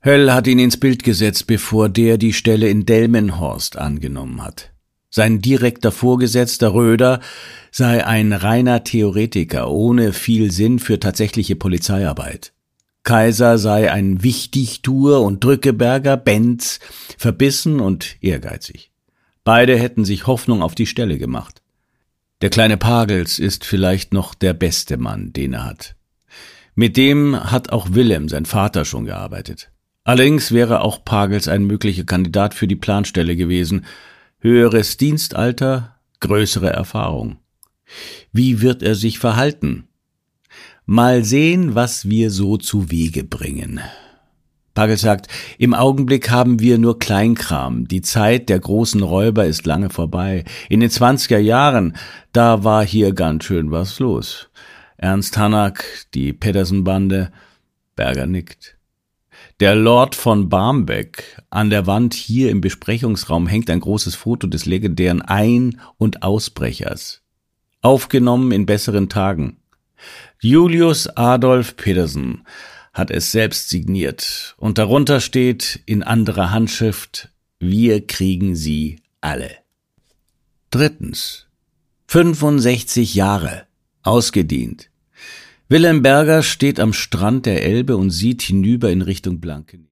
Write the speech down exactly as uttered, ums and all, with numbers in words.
Höll hat ihn ins Bild gesetzt, bevor der die Stelle in Delmenhorst angenommen hat. Sein direkter Vorgesetzter Röder sei ein reiner Theoretiker, ohne viel Sinn für tatsächliche Polizeiarbeit. Kaiser sei ein Wichtigtuer und Drückeberger, Benz, verbissen und ehrgeizig. Beide hätten sich Hoffnung auf die Stelle gemacht. Der kleine Pagels ist vielleicht noch der beste Mann, den er hat. Mit dem hat auch Wilhelm, sein Vater, schon gearbeitet. Allerdings wäre auch Pagels ein möglicher Kandidat für die Planstelle gewesen. Höheres Dienstalter, größere Erfahrung. Wie wird er sich verhalten? Mal sehen, was wir so zu Wege bringen. Pagels sagt, im Augenblick haben wir nur Kleinkram. Die Zeit der großen Räuber ist lange vorbei. In den zwanziger Jahren, da war hier ganz schön was los. Ernst Hanak, die Pedersen-Bande, Berger nickt. Der Lord von Barmbek. An der Wand hier im Besprechungsraum hängt ein großes Foto des legendären Ein- und Ausbrechers. Aufgenommen in besseren Tagen. Julius Adolf Pedersen hat es selbst signiert. Und darunter steht in anderer Handschrift: Wir kriegen sie alle. Drittens. fünfundsechzig Jahre. Ausgedient. Wilhelm Berger steht am Strand der Elbe und sieht hinüber in Richtung Blankenese.